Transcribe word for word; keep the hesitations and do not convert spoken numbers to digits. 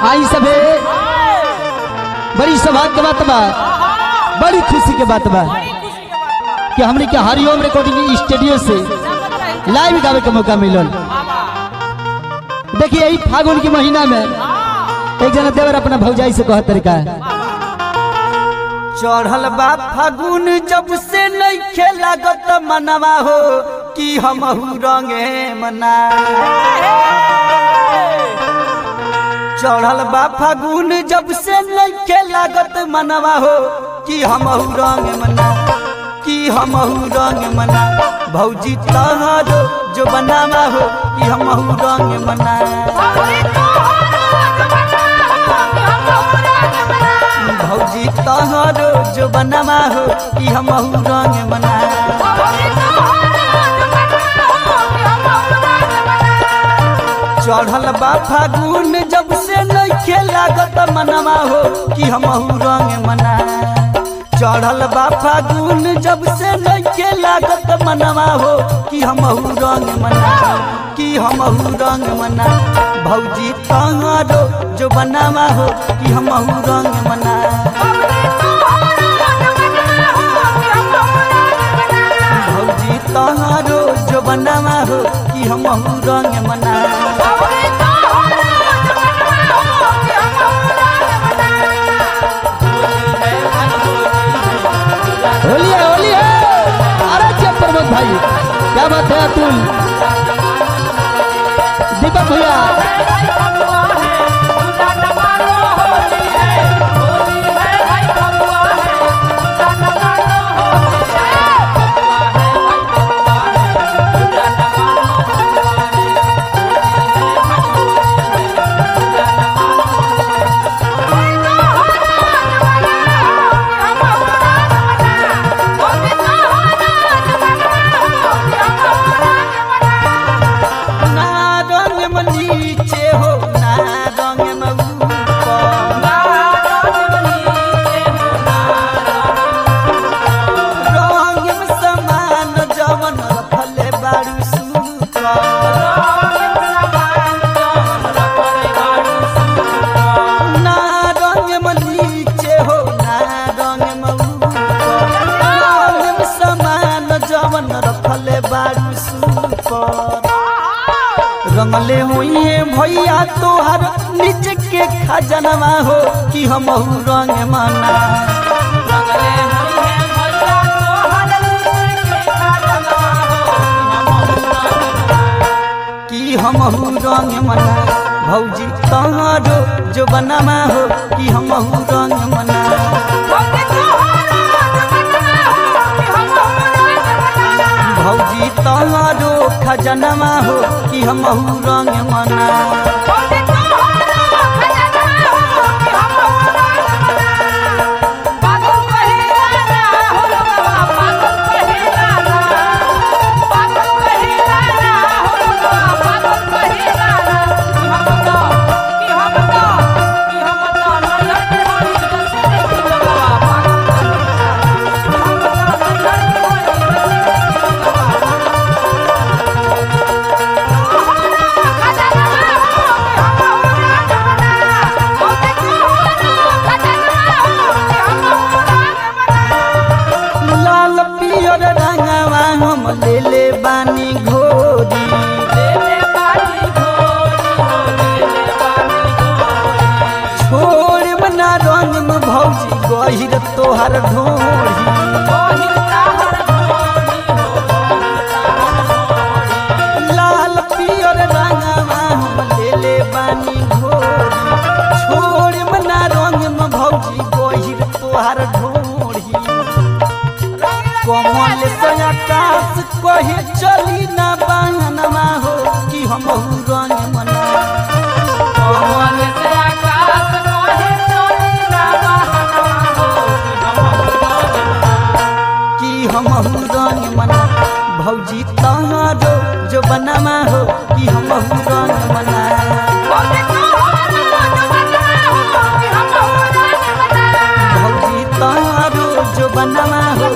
आई सबे बड़ी सौभाग्य के बात बा, बड़ी खुशी के बात बा कि हमने के हरिओम रिकॉर्डिंग स्टूडियो से लाइव गावे के मौका मिलल। देखिए यही फागुन के महीना में एक जना देवर अपना भौजाई से कहत तरीका चढ़ल बा फागुन जब से नहीं खेला गत मनवा हो कि हम रंगे मना। चढ़ल बा फागुन जब से नहीं खेला गत मनवा हो कि हम रंग मना, कि हम रंग मना। भौजी तहरो जो बनावा हो कि हम रंग मना। भौजी तहरो जो बनावा हो कि हम रंग मना। चढ़ल बा फागुन जब से नहीं खेला गत मनवा हो कि हम रंग मना। चढ़ल बा फागुन जब से नहीं खेला गत मनवा हो कि हम रंग मना, कि हम रंग मना। भौजी तहरो जो बनावा हो कि हम रंग मना। भौजी तहरो जो बनावा हो कि हम रंग मना। होली है होली है। अरे जब प्रमोद भाई क्या बात है अतुल दीपक भैया रंगले हुई भैया तोहर निज के खजनवा हो कि हम रंग मना। कि हम रंग मना। भौजी तहरो जो बनावा हो कि हम रंग मना। भौजी तहरो खजनवा हो कि हम रंग मना। ले ले बानी घोरी छोड़ बना रंग में भौजी गहिर तोहर ढोरी। लाल पियर रंगवा हम ले ले बानी घोरी छोड़ बना रंग में भौजी गहिर तोहर ढोरी। कमल से आकाश कहे चली ना बहनवा हो कि हम रंग मना। कमल से आकाश कहे चली ना बहनवा हो कि हम रंग मना। भौजी तहरो जो बनावा हो कि हम रंग मना। भौजी तहरो जो बनावा हो